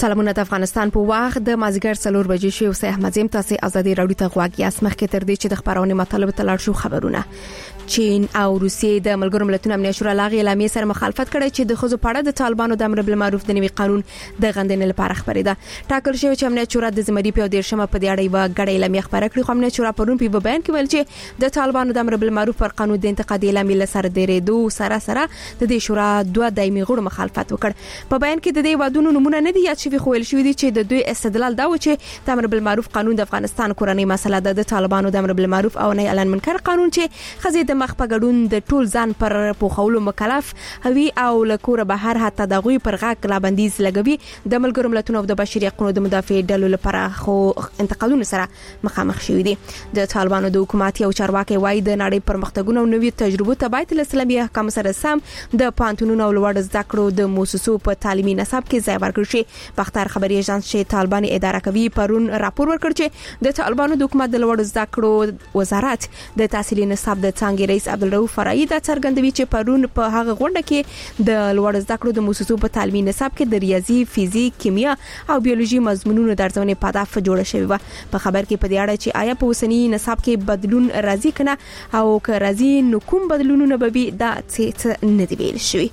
سلامونه د افغانستان په وخت د مازیګر 4 بجې شو سه احمدزم تاسو ازادي راډیو ته غواګیاس مخکې تر دې چې د خبرونه مطلب تلل شو خبرونه چین او روسیې د ملګرو ملتونو امنیت شورا لاغي اعلامیه سره مخالفت کړي چې د خزو پاړه د طالبانو د امر بالمعروف د نوي قانون د غندنې لپاره خبرې ده ټاکل شوی چې امنیت شورا د زمری په 13 په دې اړه یو غړي اعلامیه خبره کړې خو امنیت شورا پرون په بیان کې ویل چې د طالبانو د امر بالمعروف پر قانون د انتقادي اعلامیه سره درېدو سره د دې شورا دوه دایمي غړو مخالفت وکړ په بیان کې د دې وادونو نمونه نه دي یاد شوی خو ویل شوی دي چې د دوی استدلال دا و چې د امر بالمعروف قانون د افغانستان کورنۍ مسله ده د طالبانو د امر بالمعروف او نه اعلان منکر قانون چې خزي د مخ په ګډون د ټول ځان پر پوخولو مکلف هوی او لکور بهر حتی دغوی پر غاک لا بندیز لګوي د ملګرو ملتونو د بشري حقوقو د مدافع ډلو لپاره خو انتقادونو سره مخامخ شوی دي د طالبانو د حکومت او چارواکي وای د نړۍ پرمختګونو او نوې تجربو ته باید اسلامي احکام سره سم د پانتونونو او لوړ زده کړو د مؤسسو په تعلیمي نصاب کې ځای ورکړ شي بختار خبري ایجنس چې طالبان اداره کوي پرون راپور ورکړ چې د طالبانو د حکومت د لوړ زده کړو وزارت د تحصیلي نصاب د څنګه رئیس عبدالرؤف فرعي د څرګندوي چې پرون په هغه غونډه کې د لوړ زده کړو د مؤسسو په تعلیمي نصاب کې د ریاضي فزیک کیمیا او بیولوژي مضمونونو درځونې په هدف جوړه شوی و په خبر کې په دې اړه چې آیا په اوسنی نصاب کې بدلون راځي کنه او که راځي نو کوم بدلونونه به دا څه نه دی ویل شوی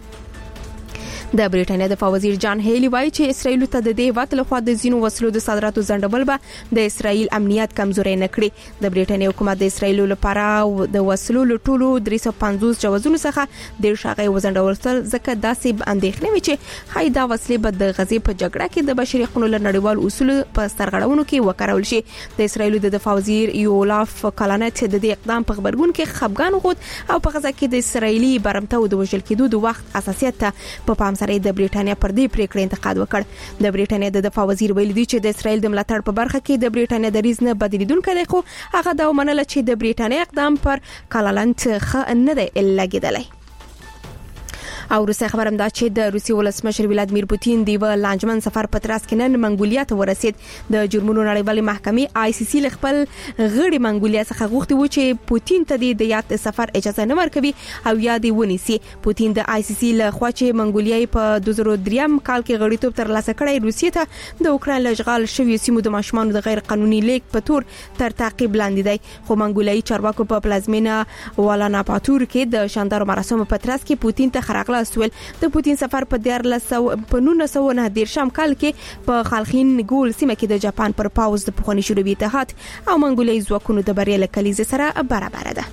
د بریټانیا د وزیر جان هیلی وایي چې اسرائیل ته د دې وخت لخوا د زینو وسلو د صادراتو ځنډول به د اسرائیل امنیت کمزوري نه کړي د بریټانیا حکومت د اسرائیل لپاره د وسلو لټولو 350 جوازونو څخه د شاغي وزندول ځکه داسې اندېښنه وي چې هاي دا وسلې به د غزې په جګړه کې د بشري حقوقو نړیوال اصول په سرغړونو کې وکړول شي د اسرائیل د دفاع وزیر یولاف کلانت د دې اقدام په خبرګون کې خپګان غوښت او په غزه کې د اسرائیلي برمته او د وژل کېدو د وخت اساسیت په پام سره د بریټانیا پر دې پریکړې انتقاد وکړ د بریټانیا د دفاع وزیر ویلي دی چې د اسرائیل د ملاتړ په برخه کې د بریټانیا د ریز نه بدلیدونکو دی خو هغه دا ومنله چې د بریټانیا اقدام پر کالالانت خ نه دی لګیدلی او روسي خبرم دا چې د روسي ولسمشر ولادیمیر پوتین دی و لانجمن سفر پتراس کې نن منګولیا ته ورسید د جرمونو نړیوالې محکمې آی سی سی خپل غړي منګولیا څخه غوښتي و چې پوتین ته د یاد سفر اجازه نه ورکوي او یاد ونیسي پوتین د آی سی سی له خوا چې منګولیا په 2003 کال کې غړیتوب ترلاسه کړی روسیې ته د اوکرين لږغال شوی سیمو د ماشومان د غیر قانوني لیک په تور تر تعقیب لاندې دی خو منګولیایي چارواکو په پلازمینا والانا پاتور کې د شاندارو مراسمو پتراس کې پوتین ته خراغله سوال د پوتین سفر په 1909 شام کال کې په خالخین ګول سیمه کې د جاپان پر پاوز د پخوانی شوروي اتحاد او منګولیایي ځواکونو د بریاله کلیزه سره برابر ده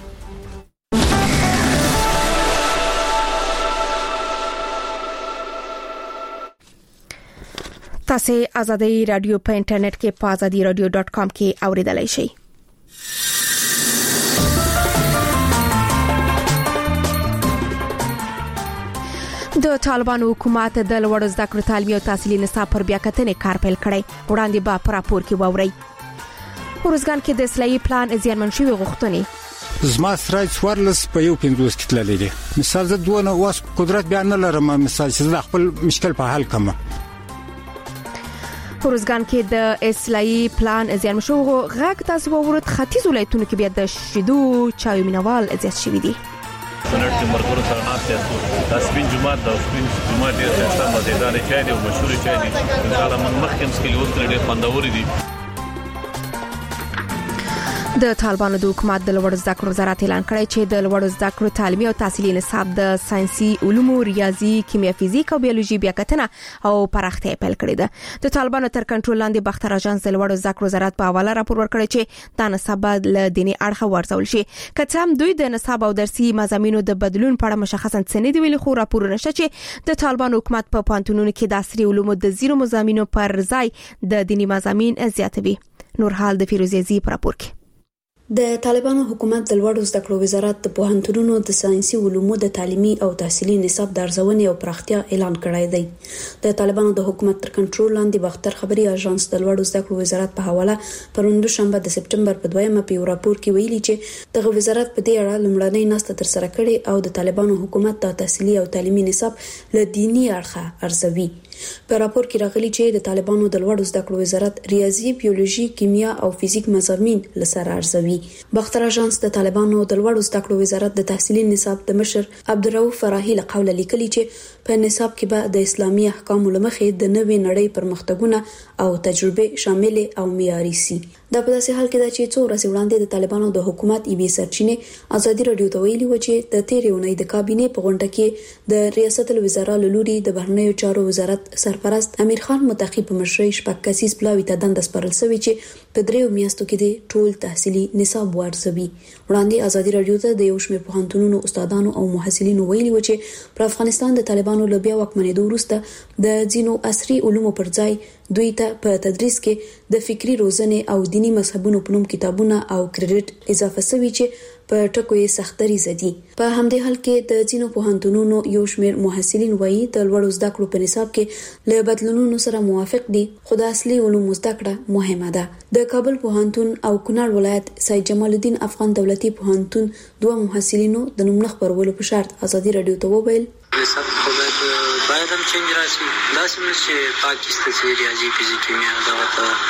تاسو ازادي رادیو په انټرنیټ کې په azadiradio.com کې اوریدلای شئ د طالبانو حکومت د لوړ زده کړو تعلیمي او تحصیلي نصاب پر بیا کتنې کار پیل کړی وړاندې به په راپور کې ووري ورزګان کې د اصلاحي پلان زیانمن شوی غوښتنې زما سره څوارلس په یو 50 کې تللی دي مثال زه دوه واس قدرت بیان نه لرم مثال چې زه خپل مشکل په حل کوم ورزګان کې د اصلاحي پلان زیانمن شوی غږ تاسو ورته ختیځ ولایتونو کې بیا د شیدو چای مینوال زیات شوی دي سنت کې مرګور سره ناشته د سپین جمعه د سپین جمعه ډېر څه مزیدار چای دی او مشهور چای دی دا من مخکې مسکل اوس ډېر خوندور دي د طالبانو د حکومت د لوړ زده کړو وزارت اعلان کړی چې د لوړ زده کړو تعلیمي او تحصیلي نصاب د ساينسي علومو ریاضي کیمیا فزیک او بیولوژي بیا کتنه او پراختیا پیل کړې ده د طالبانو تر کنټرول لاندې بختر اژانس د لوړ زده کړو وزارت په حواله راپور ورکړی چې دا نصاب له دیني اړخه ورزول شي کله هم دوی د نصاب او درسي مضامینو د بدلون په اړه مشخصا څه نه دی ویلي خو راپور نشته چې د طالبانو حکومت په پانتونونو کې د عصري علومو د زیرو مضامینو پر ځای د دیني مضامین زیاتوي نور حال د فیروزی په راپور کې د طالبانو حکومت د لوړ زده کړو وزارت د پوهنتونونو د ساينسي علومو د تعلیمي او تحصیلي نصاب د ارزونې او پراختیا اعلان کړی دی د طالبانو د حکومت تر کنټرول لاندې بختر خبري اژانس د لوړ زده کړو وزارت په حواله پروند شنبه د سپټمبر په 2مه په یو راپور کې ویلي چې د وزارت په دې اړه لومړنۍ ناسته تر سره کړې او د طالبانو حکومت د تحصیلي او تعلیمي نصاب له دیني اړخه ارزوي په راپور کې راغلي چې د طالبانو د لوړو زده کړو وزارت ریاضي، بیولوژي، کیمیا او فزیک مضامین لسر ارزوي. باختر اژانس د طالبانو د لوړو زده کړو وزارت د تحصیلي نصاب د مشر عبدالرؤف فراهي له قوله لیکلي چې په نصاب کې به د اسلامي احکامو لمخې د نوې نړۍ پرمختګونه او تجربه شامل او معیاري سي. دا په داسې حال کې ده چې څو ورځې وړاندې د طالبانو د حکومت ایبي سرچینې ازادي رادیو ته ویلي و چې د تیرې اونۍ د کابینې په غونډه کې د ریاست الوزرا لوري د بهرنیو چارو وزارت سرپرست امیر خان متقی په مشرۍ شپږ کسیز پلاوی ته دنده سپارل شوې چې په 3 میاشتو کې د ټول تحصیلي نصاب ورزوي. وړاندې ازادي رادیو ته د یو شمېر پوهنتونونو استادانو او محصلینو ویلي و چې په افغانستان د طالبانو له بیا واکمنېدو وروسته د ځینو عصري علومو پر ځای دوی ته په تدریس کې د فکری روزنې او دینی مذهبونو په نوم کتابونه او کریډټ اضافه شوي چې په ټکو یې سختري زدي. په همدې حال کې د ځینو پوهنتونونو یو شمېر محصلین وایي د لوړو زده کړو په نصاب کې له بدلونونو سره موافق دي، خو د اصلي علومو زده کړه مهمه ده. د کابل پوهنتون او کونړ ولایت سید جمال الدین افغان دولتي پوهنتون دوه محصلینو د نوم خبرولو په شرط ازادي رادیو ته وویل نصاب خو باید هم چینج راشي. داسې نه چې پاکستان چې ریاضي، فزیک، کیمیا دا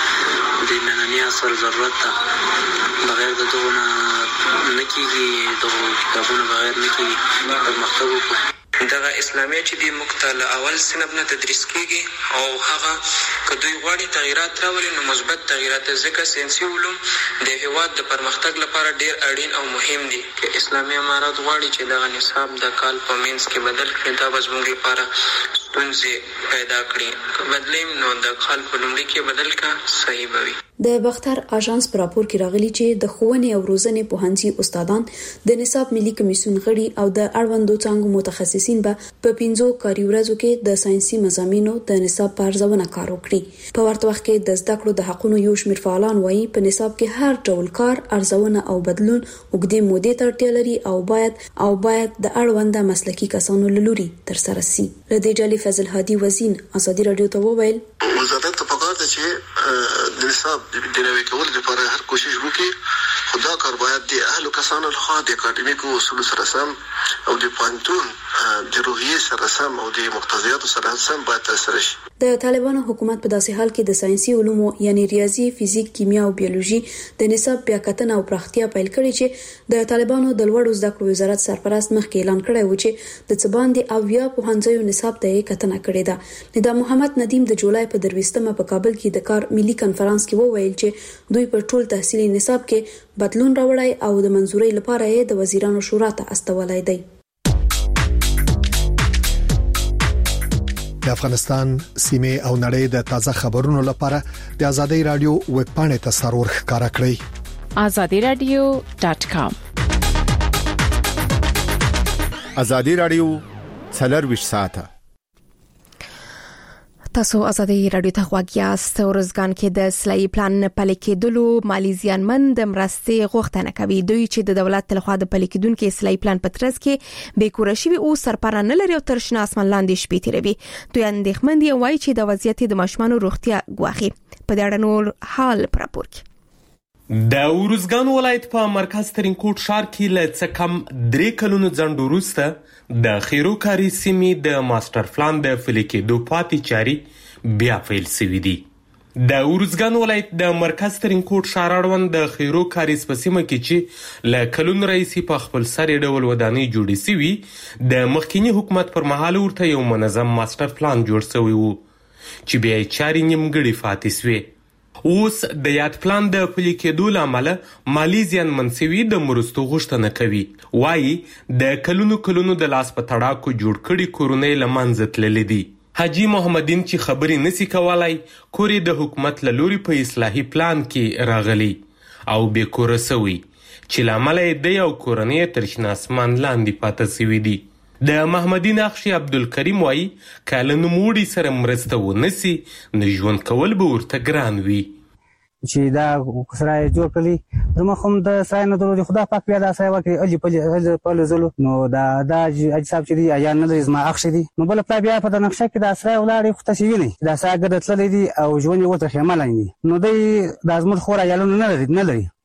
ته د ننني عصر ضرورت ده، بغیر د دغو نه کېږي، دغو کتابونو بغیر نه کېږي پرمختګ وکړو. دغه اسلامیه چې دی موږ ته له اول صنف نه تدریس کېږي او هغه که دوی غواړي تغییرات راولي نو مثبت تغییرات، ځکه ساینسي علوم د هېواد د پرمختګ لپاره ډېر اړین او مهم دي. که اسلامي امارات غواړي چې دغه نصاب د کال په منځ کې بدل کړي، دا به زموږ لپاره ستونزې پیدا کړي. که بدلیم نو د کال په لومړي کې بدل کړه صحیح به وي. د باختر اژانس پر راپور کې راغلي چې د ښوونې او روزنې پوهنځي استادان د نصاب ملي کمیسیون غړي او د اړوندو څانګو متخصصین به په 5 کاري ورځو کې د ساينسي مضامینو د نصاب په ارزونه کار وکړي. په ورته وخت کې د زده کړو د حقونو یو شمېر فعالان وایي په نصاب کې هر ډول کار، ارزونه او بدلون اوږدې مودې ته اړتیا لري او باید د اړونده مسلکي کسانو له لوري ترسره شي. له دې ډلې فضل هادي وزین ازادي رادیو ته وویل وزارت ته پکار ده چې د نصاب د نوي کولو لپاره هر کوشش وکړي، خو دا کار باید د اهلو کسانو لخوا د اکاډمیکو اصولو سره سم او د پوهنتون د روحیې سره سم او د مقتضیاتو سره سم باید ترسره شي. د طالبانو حکومت په داسې حال کې د ساينسي علومو یعنی ریاضي، فزیک، کیمیا او بیولوژي د نصاب بیا کتنه او پراختیا پیل کړي چې د طالبانو د لوړو زده کړو وزارت سرپرست مخکې اعلان کړی و چې د څباندې او یا پوهنځیو نصاب ته کتنه کړې ده. ندا محمد ندیم د جولای په 23مه په کابل کې د کار ملي کنفرانس کې وویل چې دوی په ټول تحصیلي نصاب کې بدلون راوړی او د منزورۍ لپاره یې د وزیرانو شورا ته استولای دی. د افغانستان سیمه او نړۍ د تازه خبرونو لپاره د ازادي رادیو ویب پاڼې ته سرور ښکارا کړئ azadiradio.com. ازادي رادیو 24 ساعته. تاسو ازادي رادیو ته غواړئ ورزګان کې د سلای پلان پلي کېدلو مالیزیان من د مرستې غوښتنه کوي. دوی چې د دولت تلخوا د پلي کېدونکو سلای پلان په ترڅ کې بیکوره شوی او سرپرانه لري او تر شنه اسمان لاندې شپې تیروي. دوی اندېښمن دي وایي چې د وضعیت د ماشومان روغتیا ګواخي. په دې اړه نور حال پر راپور کې د ورزګان ولایت په مرکز ترینکوټ ښار کې له څه کم 3 کلونو ځنډ وروسته د خیرو کاری سیمې د ماستر پلان د پلي کېدو پاتې چاري بیا پیل شوې دي. د ورزګان ولایت د مرکز ترینکوټ ښار اړوند د خیرو کاری سیمه کې چې له کلونو راهیسې په خپل سر ډول ودانۍ جوړې شوې، د مخکینی حکومت پر مهال ورته یو منظم ماستر پلان جوړ شوی وو چې بیا یې چاري نیمګړې پاتې شوې. اوس د یاد پلان د پلي کېدو لامل مالیزیان منسوي د مرستو غوښتنه کوي. وایي د کلونو د لاس په تړاکو جوړ کړي کورونه له منځه تللي دي. حاجی محمدین چې خبرې نسی کولای، کورې د حکومت له لوري په اصلاحي پلان کې راغلي او بې کوره سوي چې لامل یې د یو کورنۍ تر شنه اسمان لاندې پاتې سوي دي. د محمدین اخشي عبدالکریم وایي کله نوموړي سره مرسته ونسی نو ژوند کول به ورته ګران وي. چې دا سرای جوړ کړي زموږ هم د سرای نه درو خدا پاک بیا دا سرای وکړي په لزلو نو دا اجساب چې دی یا نه د زما اخشي دي نو بل پلا بیا په د نقشه کې دا سرای ولاړې خو تاسو ویني دا سرای ګډتلې دي او ژوند یې ورته خیمه لاندې نو د ازمت خورا یالو نه لري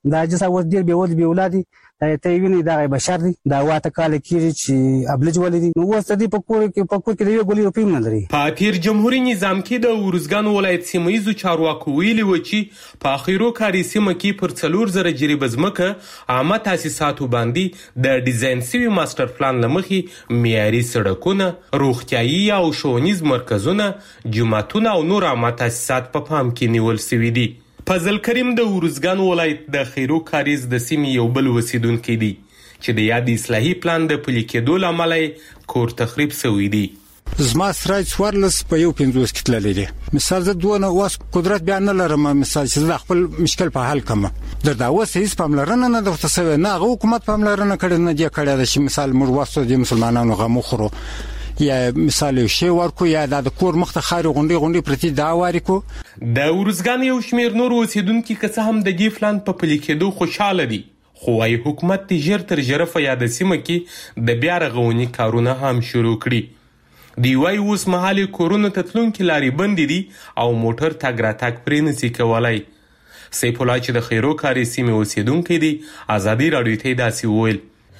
دا جسا و ډیر به ول به اولادي دا ته ویني دا بشر دي دا واته کال کېږي چې ابلج ولدي نو وسته دي په کور کې د یو ګولې په نه لري. په تیر جمهوریت نظام کې د ورزګان ولایت سیمایي چارواکو ویلي و چې په اخیرو کاري سیمه کې پر 4000 جریب ځمکه عامه تاسیساتو باندې د ډیزاین سوي ماستر پلان لمخې معیاري سړکونه، روغتیايي او ښوونیز مرکزونه، جوماتونه او نور عامه تاسیسات په پام کې نیول شوي دي. فضل کریم د ورزګان ولایت د خیرو کاریز د سیمې یو بل اوسیدونکی دی چې د یاد اصلاحي پلان د پلي کېدو له امله کور تخریب شوی دی. زما سره څوارلس په یو 50 کې تللی دی. مثال زه دوه واس قدرت بیان نه لرم مثال چې زه خپل مشکل په حل کوم. دا اوس هیڅ پاملرنه نه د تاسو نه حکومت پاملرنه کړي نه دی کړی چې مثال موږ واسو د مسلمانانو غو خورو یا مثال شی ورکو یا د کور مخته خاري غونډي پرتی دا واري کو. د ورزګان یو شمیر نور اوسیدونکو که هم د دې پلان په پلي کېدو خوشاله دي خو وايي حکومت ژر تر ژره په یاد سیمه کې د بیا رغونې کارونه هم شروع کړي. دی وايي اوس مهال کورونه تتلونکي لاري بند دي او موټر تګ راتګ پرې نشي کولای. سیف الله چې د خیرو کاري سیمه اوسیدونکو دي ازادي رادیو ته داسې وویل.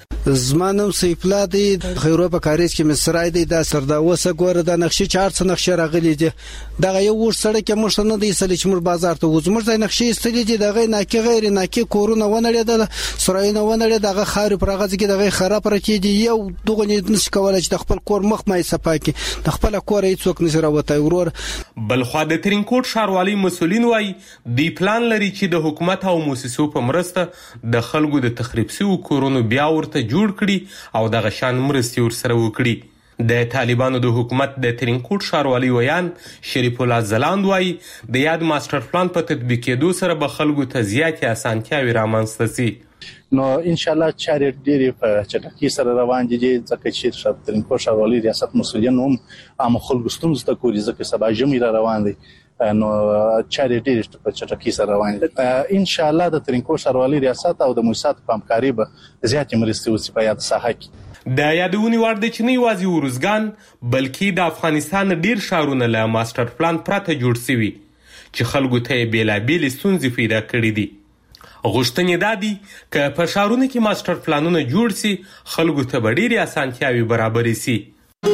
زمانم سیفلا دی خیرو په کاریز کې مصرای دی دا سرداوسه ګوره د نقشې 400 نقشې راغلي دي دا یو ور سړک کې مشته نه دی سلی چې مر بازار ته وزمر ځای نقشې استلې دي دغه ناکي غیر ناکي کورونه ونړې د سرایونه ونړې دغه خاري پرغز کې دغه خراب راکې دي یو دغه نس کولای چې د خپل کور مخ مې صفاکي د خپل کور هیڅوک نشي راوته ورور. بل خو د ترینکوټ ښاروالۍ مسولین وایي دی پلان لري چې د حکومت او موسسو په مرسته د خلکو د تخریب شوو کورونو بیا ورته جوړ کړي او دغه شان مرستې ورسره وکړي. د طالبانو د حکومت د ترینکوټ ښاروالۍ ویان شریف الله زلاند وایي د یاد ماستر پلان په تطبیق کېدو سره به خلکو ته زیاتې اسانتیاوې رامنځته شي. نو ان شاء الله چارې ډېرې په چټکۍ سره روان دي ځکه چې ترینکوټ ښاروالۍ ریاست مسؤلین هم عام خلکو ستونزو ته ګوري ځکه سبا ژمی را روان دي نو چارې ډېرې په چټکۍ سره روان دي. ان شاء الله د ترینکوټ ښاروالۍ ریاست او د موسسات په همکاري به زیاتې مرستې وشي په یاد ساحه کې. د یادونې وړ دی چې نه یوازې ورزګان بلکې د افغانستان ډیر ښارونه له ماستر پلان پرته جوړ شوي چې خلکو ته یې بېلابېلې ستونزې پیدا کړي دي. غوښتنې دا دي که په ښارونو کې ماستر پلانونه جوړ شي خلکو ته به ډېرې اسانتیاوې برابرې شي.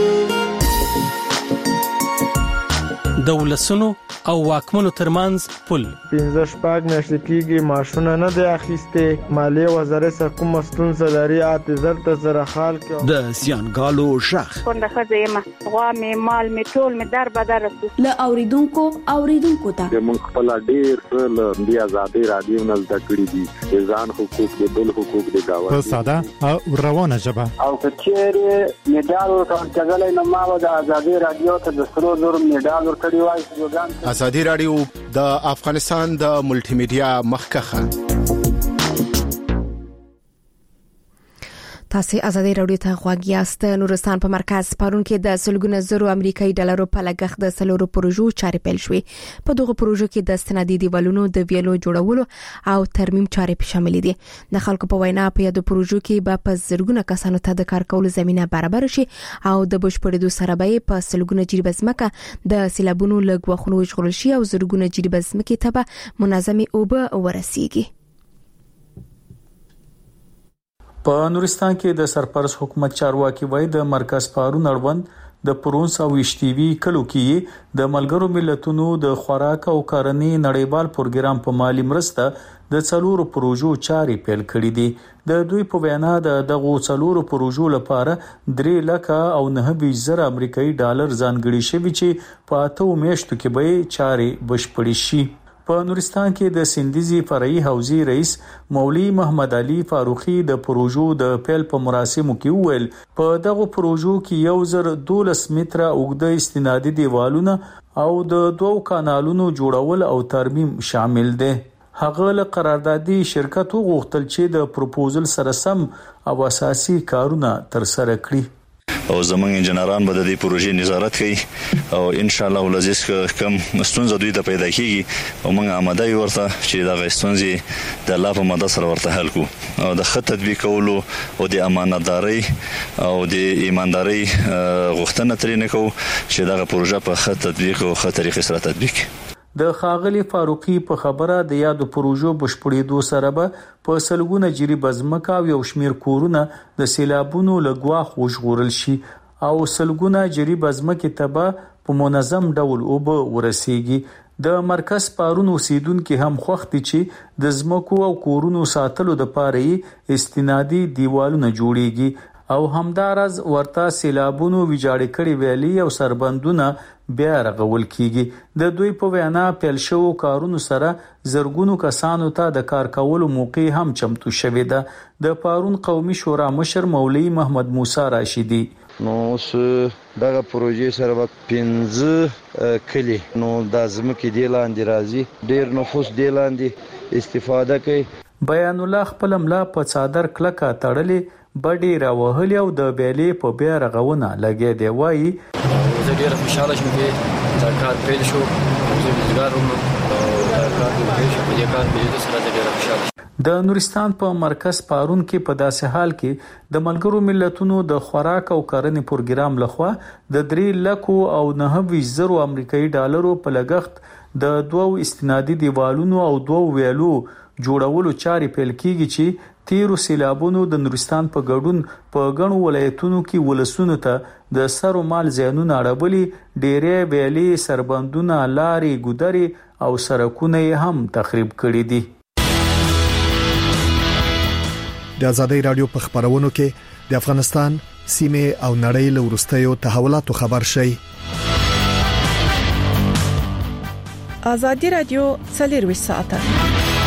د ولسونو او واکمنو ترمنځ پل 15 میاشتې کېږي معاشونه نه دی اخیستې مالیې وزارت څخه کومه ستونزه لري اته زر سره حال کې د زیانګالو شخ څنګه ښځه یم غوا مې مال مې ټول مې در بدر له اوریدونکو ته موږ خپل ډېر له دې ازادي رادیو نه زده کړې دي ځان حقوق د بل حقوق د گاوه په ساده او روانه ژبه او کچېره میډال ورکړل نو ما د ازادي رادیو ته د 300 میډال ورکړی وای. ازادي رادیو د افغانستان د ملټي میډیا مخکخه. تاسو ازادي رادیو ته غواړئ یاست. نورستان په مرکز پرون کې د سلګونه زرو امریکایي ډالرو په لګښت د سلورو پروژو چارې پیل شوې. په دغه پروژو کې د استنادي دیوالونو د ویلو جوړولو او ترمیم چارې شامل دي. د خلکو په وینا په یاد پروژو کې به په زرګونه کسانو ته د کار کولو زمينه برابر شي او د بشپړېدو سره به په سلګونه جریب ځمکه د سیلابونو لږ وخت وژغورل شي او زرګونه جریب ځمکې ته به منظمه اوبه ورسیږي. په نورستان کې د سرپرست حکومت چارواکي وای د مرکز پارون اړوند د پرونس او اشتیوي کلو کې د ملګرو ملتونو د خوراک او کرنې نړیوال پروګرام په مالی مرسته د څلورو پروژو چارې پیل کړې دي. د دوی په وینا د دغو څلورو پروژو لپاره 3,09,000 امریکایي ډالر ځانګړي شوي چې په 8 میاشتو کې به چارې بشپړې شي. په نورستان کې د سندیزي فرعي حوزې رئیس مولوی محمد علي فاروقي د پروژو د پیل په مراسمو کې وویل په دغه پروژو کې 1,012 متره اوږده استنادي دیوالونه او د 2 کانالونو جوړول او ترمیم شامل دي. هغه له قراردادي شرکت وغوښتل چې د پروپوزل سره سم او اساسي کارونه تر سره کړي او زمونږ انجنیران به د دې پروژې نظارت کوي او ان شاء الله ولزیس کم ستونزه دوی ته پیدا کیږي او موږ آماده یو ورته چې دا ستونزې د الله په مدد سره ورته حل کو او د خط تطبیق کولو او د امانتداري او د ایمانداري غوښتنه ترې نه کوو چې دا پروژه په خط تطبیق او خط طریقې سره تطبیق. د خاغلی فاروقي په خبره د یادو پروژو بشپړېدو سره به په سلګونه جری بزمکا او یو شمیر کورونه د سیلابونو لګوا خوشغورل شي او سلګونه جری بزمکې ته په منظم ډول اوبه ورسیږي. د مرکز پارون اوسیدونکو هم خوختي چې د زمکو او کورونو ساتلو د پاره استنادي دیوالونه جوړيږي او همدارز ورته سیلابونو ویجاړ کړي ویلي او سربندونه بیا رغول کیږي. د دوی په وینا پیل شو کارونو سره زرګونو کسانو ته د کار کولو موقع هم چمتو شوې ده. د پارون قومي شورا مشر مولوی محمد موسی راشدی نو اوس دغه پروژې سره وخت 15 کلی نو د ازمکې دی لاندې راځي ډیر نفوس دی لاندې استفاده کوي. بیان الله خپل ملا په صادر کلکه تړلې بډې راوهلې او د بیلې په بیا رغونه لګې دی. وایي زه ډیر خوشاله شوم چې دا کار پیل شو زه روزګار دا کار پیل شو په دې کار کې سره ډیر خوشاله شوم. د نورستان په مرکز پارون کې په داسې حال کې د ملګرو ملتونو د خوراک او کرنې پروګرام لخوا د 3 لک او 9,000 امریکایي ډالرو په لګښت د 2 استنادي دیوالونو او 2 ویلو جوړولو چارې پیل کیږي چې تیرو سیلابونو د نورستان په ګډون په غنو ولایتونو کې ولسونو ته د سر او مال زیانونه اړولې ډېرې ویلې سربندونه لارې ګودري او سړکونه هم تخریب کړي دي. د ازادۍ رادیو په خبرونو کې د افغانستان سیمه او نړۍ له ورستیو تحولاتو خبر شي. ازادۍ رادیو 24 ساعته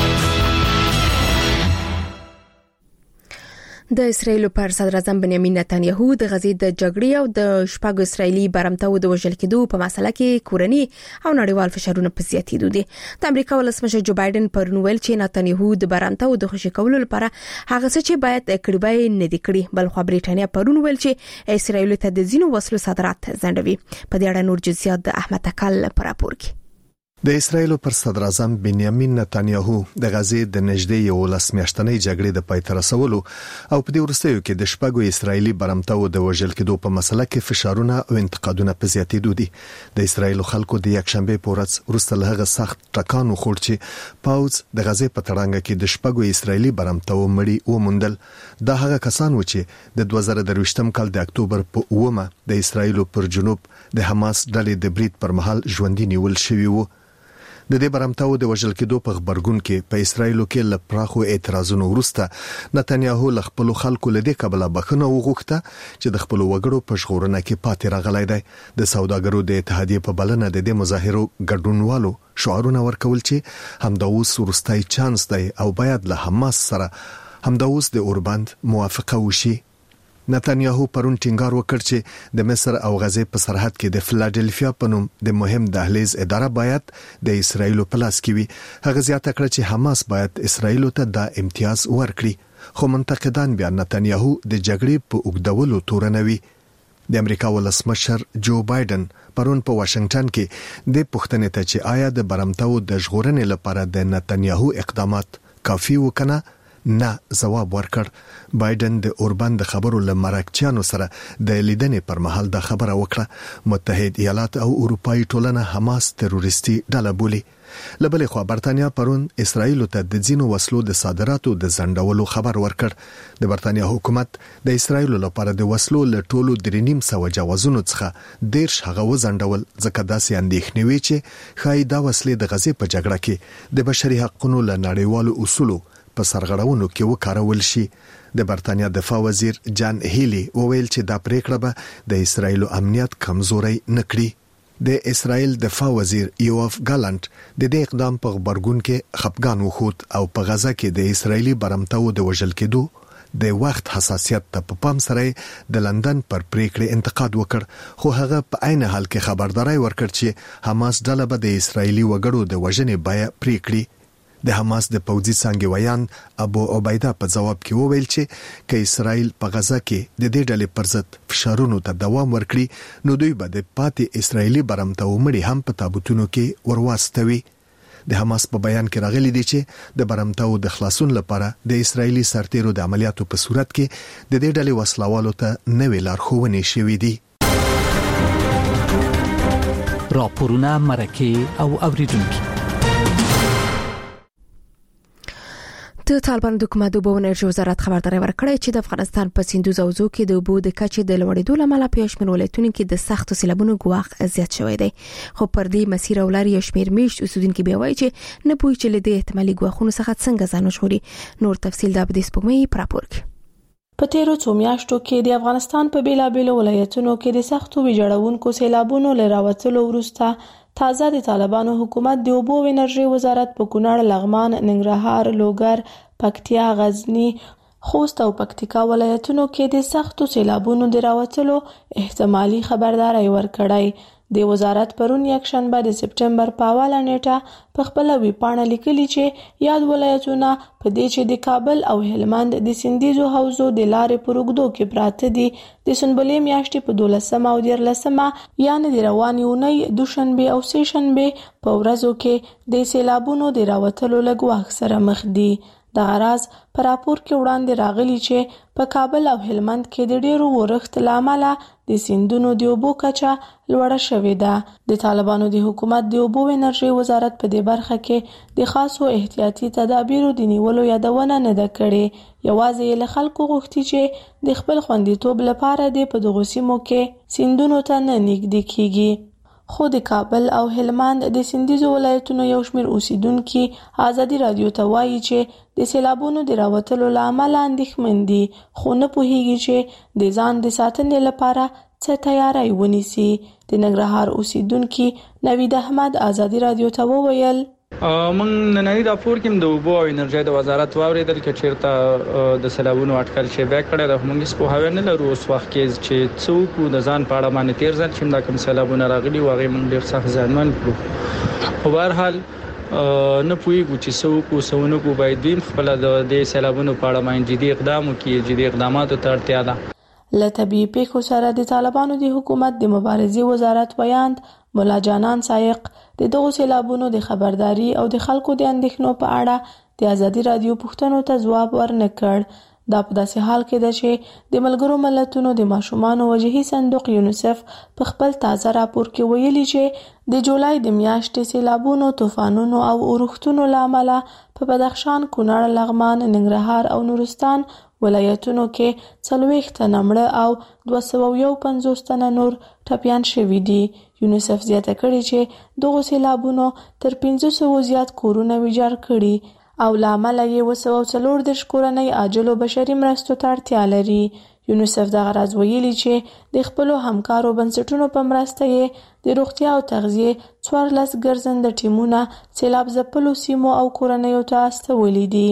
د اسرایل پر صدر اعظم بنیامین نتنیاهو د غزې د جګړې او د شپږ اسرایلی برمتو د وژل کېدو په مسله کې کورنی او نړیوال فشارونه په زیاتېدو دي. د امریکا ولسمشر جو بایدن پرون ویل چې نتنیاهو د برمتو د خوشی کولو لپاره هغه څه چې باید کړي نه دي کړي، بل خو بریټانیا پرون ویل چې اسرایل ته د زینو وسلو صادرات ځنډوي. په دې اړه نور جزئیات د احمد تکل پر راپور کې. د اسرایل پر صدر اعظم بنیامین نتنیاهو د غزې د نږدې 11 میاشتنۍ جګړې د پای ته رسولو او په دې وروستیو کې د شپږو اسرایلی برمتو د وژل کېدو په مسله کې فشارونه او انتقادونه په زیاتېدو دي. د اسرایل خلکو د یکشنبه په ورځ وروسته له هغه سخت ټکان وخوړ چې پاوز د غزې په تړانګه کې د شپږو اسرایلی برمتو مړي وموندل. دا هغه کسان و چې د 2023م کال د اکتوبر په 9 د اسرایل پر جنوب د حماس ډلې د برید پر مهال ژوندۍ نیول شوی وو. د دې برمتو د وژل کېدو په خبرګون کې په اسرایل کې لپراخو اعتراضونو وروسته نتنیاهو ل خپل خلکو لدې قبل بخنه وغوښته چې د خپل وګړو په شغورنه کې پاتې راغلی دی. د سوداګرو د اتحادیې په بلنه د دې مظاهرو ګډونوالو شعارونه ورکول چې همداوس ورستای چانس دی او باید له حماس سره همداوس د اوربند موافقه وشي. نتنیاهو پرون ټینګار وکړ چې د مصر او غزې په سرحد کې د فلادلفیا په نوم د مهم دهلیز اداره باید د اسرایل په لاس کې وي. هغه زیاته کړ چې حماس باید اسرایل ته د امتیاز ورکړي، خو منتقدان بیا نتنیاهو د جګړې په اوږدولو تورنوي. د امریکا ولسمشر جو بایدن پرون په واشنگټن کې د پوښتنې ته چې آیا د برمتو د ژغورنې لپاره د نتنیاهو اقدامات کافي وکنه نه جواب ورکړ. بایدن د اوربند خبرو لمرکچانو سره د لیدنې پر مهال د خبره وکړه. متحد ایالات او اروپאי ټولنه حماس تروریستي ډله بولي. لبل خو برتانیا پرون اسرایل ته د ځینو وسلو د صادراتو د ځنډولو خبر ورکړ. د برتانیا حکومت د اسرایل لپاره د وسلو له ټولو 3.5 جوازونو څخه 10 هغه وځنډول ځکه داسې اندېښنې وي چې خای دا وسلې د غزې په جګړه کې د بشري حقوقو له نړیوالو اصولو په سرغړونو کې وکارول شي. د برتانیا دفاع وزیر جان هیلی وویل چې دا پریکړه به د اسرایل امنیت کمزوري نکړي. د اسرایل دفاع وزیر یوف ګالانت د دې اقدام په خبرګون کې خپګان وخوت او په غزا کې د اسرایلی برمتو د وژل کېدو د وخت حساسیت ته په پام سره د لندن پر پریکړه انتقاد وکړ، خو هغه په عین حال کې خبرداري ورکړ چې حماس ډله به د اسرایلی وګړو د وژنې بیا پریکړي. د حماس د پوځي څنګه ویان ابو عبیده په جواب کې وویل چې ک اسرائیل په غزا کې د دې ډلې پر ضد فشارونو ته دوام ورکړي نو دوی به د پاتې اسرایلی برمته ومړي هم په تابوتونو کې ورواستوي. د حماس په بیان کې راغلي دي چې د برمته د خلاصون لپاره د اسرایلی سرتیرو د عملیاتو په صورت کې د دې ډلې وسلوالو ته نوې لارښوونې شوې دي. راپورونه مرکه او اوریدونکو د طالبانو د حکومت د اوبو انرژي وزارت خبرداري ورکړې چې د افغانستان په سیندوز حوزو کې د اوبو د کچې د لوړېدو لامل په شمیر ولایتونو کې د سختو سیلابونو ګواښ زیات شوی دی. خو پر دې مسیر ولري شمیر میشت اوسیدونکو بیا وایي چې نه پوهیږي چې له دې احتمالي ګواښونو څخه څنګه ځان وژغوري. نور تفصیل د ابدي سپوږمۍ پراپور کې. په تیرو څو میاشتو کې د افغانستان په بیلابیلو ولایتونو کې د سختو ویجاړونکو سیلابونو له راوتلو وروسته تازه د طالبانو حکومت د اوبو او انرژي وزارت په کونړ، لغمان، ننګرهار، لوګر، پکتیا، غزنی، خوست او پکتیکا ولایتونو کې د سختو سیلابونو د راوتلو احتمالي خبرداري ورکړی. د وزارت پرون یکشنبه د سپټمبر په اوله نیټه په خپل ویبپاڼه لیکلي چې یاد ولایتونه په دې چې د کابل او هلمند د سیندیزو حوزو د لارې پر اوږدو کې پراته دي د سنبلې میاشتې په 12 او 13 یعنې د روانې اونۍ دوشنبه او سهشنبه په ورځو کې د سیلابونو د راوتلو له ګواښ سره مخ دي. د غراض پر راپور کې وړاندې راغلي چې په کابل او هلمند کې د ډیرو ورښت لامل د سیندونو د اوبو کچه لوړه شوې ده. د طالبانو د حکومت د اوبو انرژي وزارت په دې برخه کې د خاصو احتیاطي تدابیرو د نیولو یادونه نه ده کړې. یوازې له خلکو غوښتي چې د خپل خوندیتوب لپاره د په دغو سیمو کې سیندونو ته نه نږدې کیږي. خو د کابل او هلمند د سیندیزو ولایتونو یو شمیر اوسیدونکو ازادي رادیو ته وایي چې د سیلابونو د راوتلو لامل اندېښمن دي، خو نه پوهیږي چې د ځان د ساتنې لپاره څه تیاری ونیسي. د ننګرهار اوسیدونکو نوید احمد ازادي رادیو ته وویل موږ نننی راپور کې د اوبو او انرژي د وزارت واوریدل چې چیرته د سیلابونو اټکل شي به کړی د موږ په هاوی نه لرو اوس وخت کې چې څوک د ځان په اړه باندې تیر ځل چې دا کوم سیلابونه راغلي واغې موږ ډیر سخت ځانمن کړو. په هر حال نه پوهیږو چې څوک وسونکو باید دیم خپل د سیلابونو په اړه باندې جدي اقدام وکړي. جدي اقداماتو ته اړتیا ده. له طبيعي پیښو سره د طالبانو د حکومت د مبارزې وزارت ویاند مولا جانان سایق د دغو سیلابونو د خبرداري او د خلکو د اندېښنو په اړه د ازادي رادیو پوښتنو ته ځواب ورنکړ. دا په داسې حال کې ده چې د ملګرو ملتونو د ماشومانو وجهي صندوق یونیسف په خپل تازه راپور کې ویلي چې د جولای د میاشتې سیلابونو، طوفانونو او اورښتونو لامل په بدخشان، کونړ، لغمان، ننګرهار او نورستان ولایتونو کې 40 تنه مړه او 251 تنه نور ټپیان شوي دي. یونیسف زیاته کړې چې دغه سیلابونو تر 500 زیات کورونه ویجاړ کړي او لامل یې 240 کورنۍ عاجلو بشري مرستو ته اړتیا لري. یونیسف د غرض ویلي چې د خپل همکارو بنسټونو په مرسته یې د روغتیا او تغذیه 14 ګرځنده ټیمونه سیلاب ځپلو سیمو او کورنیو ته استولي دي.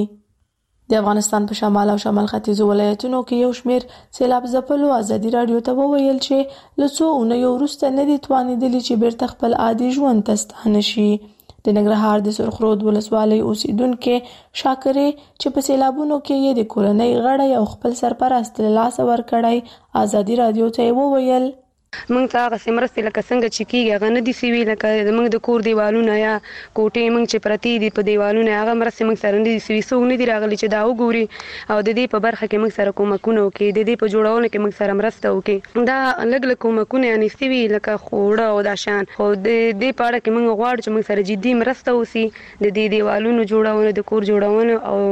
د افغانستان په شمال او شمال ختیځو ولایتونو کې یو شمیر سیلاب ځپلو ازادي رادیو ته وویل چې له څو اونیو وروسته نه دي توانیدلي چې بیرته خپل عادي ژوند ته ستانه شي. د ننګرهار د سرخرود ولسوالۍ اوسیدونکو شاکرې چې په سیلابونو کې یې د کورنۍ غړي او خپل سرپرست له لاسه ورکړی ازادي رادیو ته وویل موږ ته هغه سمرستې لکه څنګه چې کېږي هغه نه دي سوي، لکه موږ د کور دیوالونه یا کوټې موږ چې پرتې دي په دیوالونه هغه مرستې موږ سره نه دي سوي. څوک نه دي راغلي چې دا وګوري او د دې په برخه کې موږ سره کومکونه وکړي، د دې په جوړولو کې موږ سره مرسته وکړي. دا لږ کومکونه یعنې سوي لکه خوړه او دا شان، خو د دې په اړه کې موږ غواړو چې موږ سره جدي مرسته وسي د دې دیوالونو جوړولو، د کور جوړولو او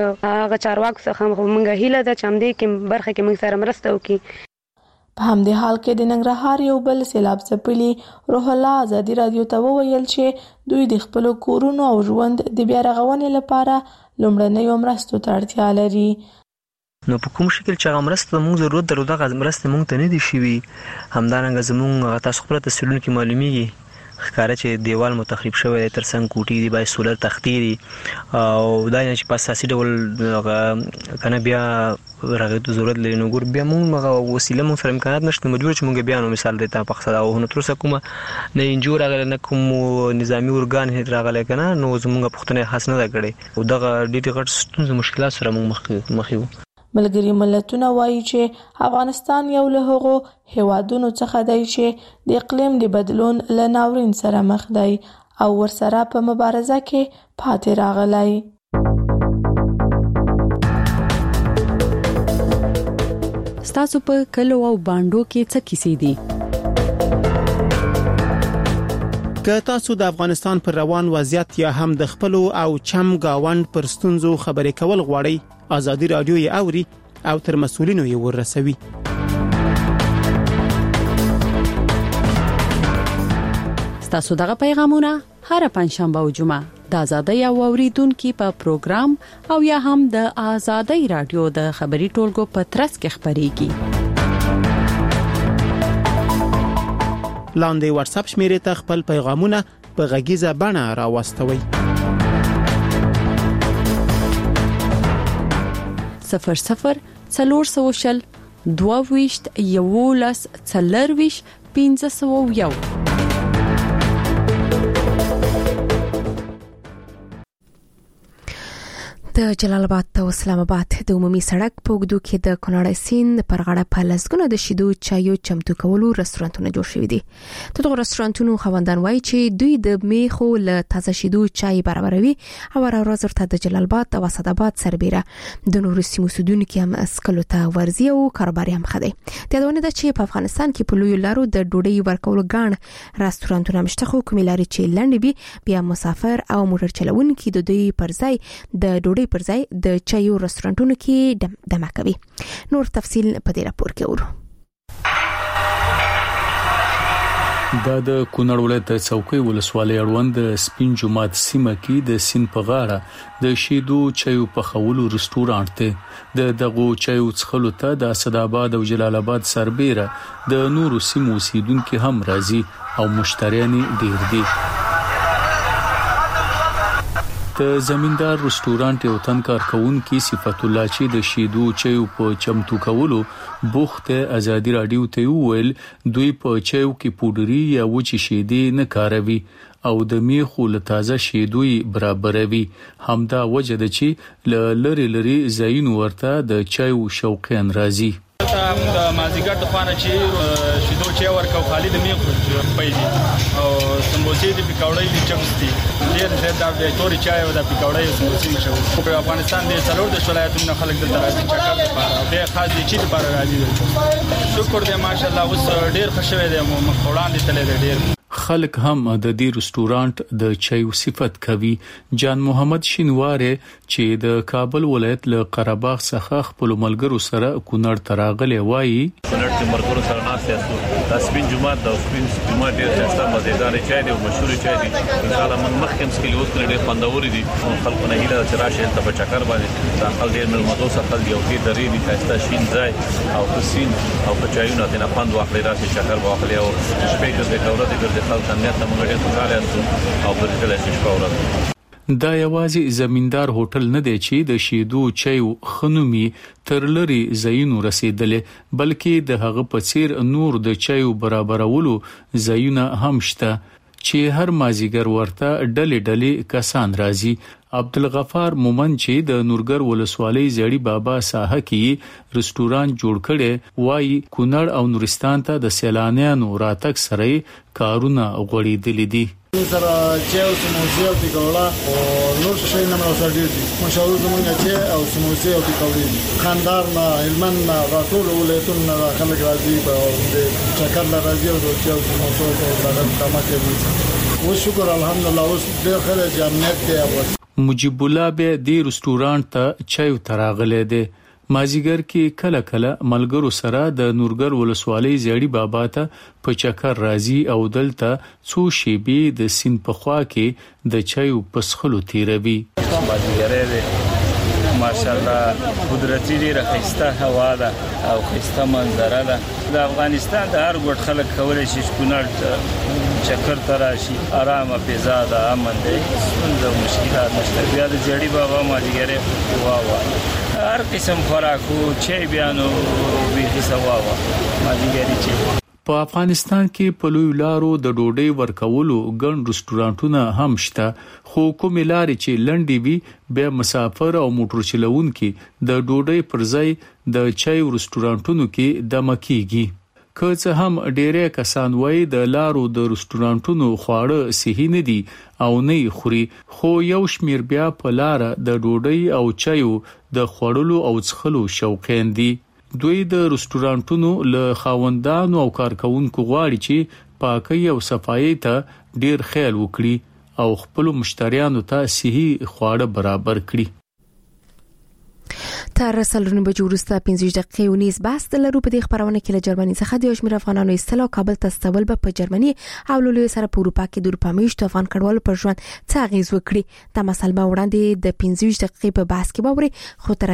هغه چارواکو څخه موږ هیله ده چې همدې کې برخه کې موږ سره مرسته وکړي. په همدې حال کې د ننګرهار یو بل سیلاب ځپلي روح الله ازادي رادیو ته وویل چې دوی د خپل کورونو او ژوند د بیا رغونې لپاره لومړنیو مرستو ته اړتیا لري. نو په کوم شکل چې هغه مرسته موږ ضرورت درلود هغه مرسته موږ ته نه دي شوي. همدارنګه زموږ تاسو خپل تفصیلونه کې معلومیږي ښکاره چې دیوال مو تخریب شوی دی، ترڅنګ کوټې دي، باید سولر تختې دي او دا چې په اساسي ډول کنه بیا راغلی ضرورت لري. نو ګور بیا موږ وسیله موږ سره امکانات نشته، مجبور چې موږ بیا نو مثال دی ته په خصه او نو تر څه کومه نه انجور راغلی نه کوم نظامی ارګان هیڅ راغلی کنه. نو زموږ پښتنه خاص نه کړي او دغه ډېر غټ ستونزې مشکلات سره موږ مخ یو. ملګري ملتونه وایي چې افغانستان یو له هغو هیوادونو څخه دی چې د اقلیم د بدلون له ناورین سره مخ دی او ورسره په مبارزه کې پاتې راغلی. ستاسو په کلو او باندو کې څه کیسې دي؟ که تاسو د افغانستان پر روان وضعیت یا هم د خپل او چم گاوند پر ستونزو خبرې کول غواړئ، ازادي رادیو یې اوري او تر مسؤلینو یې ورسوي. تاسو دغه پیغامونه هر پنځشنبه او جمعه د آزادۍ او اوریدونکو په پروګرام او یا هم د آزادۍ رادیو د خبري ټولګو په ترڅ کې خبريږي. لاندې واتس اپ شمیرې ته خپل پیغامونه په غږیزه بڼه راوستوئ. 00 400 22 11 40 501. د جلال آباد ته اسلام آباد د عمومي سړک په اوږدو کې د کونړ سیند پر غاړه په لسګونه د شیدو چایو چمتو کولو رستورانتونه جوړ شوي دي. دغه رستورانتونو خواندان وایي چې دوی د میخو له تازه شیدو چای برابروي او هر ورځ ورته د جلال آباد او اسد آباد سربېره د نورو سیمو اوسیدونکو هم اسکلو ته ورزي او کاروباري هم خدي. د یادونه ده چې په افغانستان کې په لوی لارو د ډوډۍ ورکولو ګڼ رستورانتونه مشته خو کومې لارې چې لنډې وي بیا مسافر او موټر چلوونکي د دوی پر ځای د ډوډۍ پر ځای د چایو رستورانتونو کې دمه کوي. نور تفصیل په دې راپور کې ورو. د کونړ ولایت څوکۍ ولسوالۍ اړوند سپین جومات سیمه کې د سین په غاړه د شیدو چایو په خولو رستورانت ته د دغو چایو څخلو ته د اسد آباد او جلال آباد سربېره د نورو سیمو اوسیدونکو هم راځي او مشتریان ډیر دي. د زمیندار رستورانت یو تن کارکونکو صفت الله چې د شیدو چایو په چمتو کولو بوخته ازادي رادیو ته ویل دوی په چایو کې پودری یا وچی شیدې نه کاروي او د میخو له تازه شیدوی برابروي. همدا وجه ده چې لری زاین ورته د چایو شوقین راځي. د مازیګر د خوانه چې شیدو چای ورکو خالد میخو پیږي او سمبوسې د پکوړې د چپس دي ډېر زیات د توري چای او د پکوړې او سمبوسې مشهور. په افغانستان د څلور د ولایتونو خلک دلته راځي چکر لپاره او د خاص دي چې لپاره راځي. شکر دې ماشاءالله اوس ډېر خوشاله دي مخ وړاندې تللی ډېر خلک هم د دې رستورانت د چایو صفت کوي. جان محمد شینواره چې د کابل ولایت له قرهباغ څخه خپل ملګرو سره کونړ تراغلي وایي کونړ کې مرګرو سره ناسته د سپین جومات د سپین جومات ډېر ښه مزیدار چای دی او مشهور چای دی. انشاءالله من مخکم سکلی اوس ډېر خوندور دي. خلکو نه هیله چې راشه ته په چکر باندې داخل ډېر ملمدو سره دی او کې درې دي خاصه شین ځای او حسین او په چایونه ته خوند واخلي راشه چکر واخلي او شپې کې د کورته ګرځي خلک نیت موږ ډېر خوشاله او پر دې چې شپه دا یوازې زمیندار هوټل نه دی چې د شیدو چایو خنومي تر لري زینو رسیدلې بلکې د هغه په څیر نور د چایو برابرولو زینونه هم شته چې هر مازیګر ورته ډلې کسان راځي. عبدالغفار مومن چې د نورګر ولسوالۍ زړی بابا ساحه کې رستوران جوړ کړي وایي کونړ او نورستان ته د سیلانیانو راتګ سره کارونه غوړېدلې دي. سره چاو سموسې او پکوړه او نور شي نه مرسته دي. مشهور زمونږ چې او سموسې او پکوړې خاندار نه علمن نه راټول ولایتونو نه خلک راځي په چکر راځي او چاو سموسې او دغه کما کوي. و شکر الحمدلله اوس ډېر خلک جامعیت کې مجيب الله به د رستورانت ته چای تراغله دي. مازیګر کې کله ملګرو سره د نورګر ولسوالۍ زیړی بابا ته په چکر راځي او دلته څو شیبي د سین په خوا کې د چایو پسخلو تیروي. ماشاءالله قدرتي ډیره خسته هوا ده او خسته منظره ده. د افغانستان د هر ګډ خلک کولای شي کونړ چکر تراشي آرامه فضا ده امن ده څنګه مشکلات نشته. بیا د جړی بابا ماجګره واوا هر قسم خوراکو چای بیانو به حسابه ماجګری چي په افغانستان کې په لوی لارو د ډوډۍ ورکولو ګڼ رستورانتونه هم شته خو کومې لارې چې لنډې وي به مسافر او موټر چلوونکي د ډوډۍ پر ځای د چای رستورانتونو کې دمه کیږي. که څه هم ډېرې کسان وایي د لارو د رستورانتونو خواړه صحي نه دي او نه خوري خو یو شمیر بیا په لار د ډوډۍ او چایو د خوړلو او څښلو شوقین دي. دوی د رستورانتونو له خاوندانو او کارکونکو غواړي چې پاکي او صفایي ته ډیر خیال وکړي او خپل مشتریانو ته صحي خواړه برابر کړي. تر سلورنی بجو وروسته 15 دقیقې ونیز بس لرو په دې خبرونه کې له جرمني څخه د شمیر افغانانو استلا کابل ته استول په جرمني او له سره په اروپا کې د اروپا میشت افغان کډوالو پر ژوند تغیز وکړي. دا مسله به وړاندې د 15 دقیقې په بحث کې باوري خو تر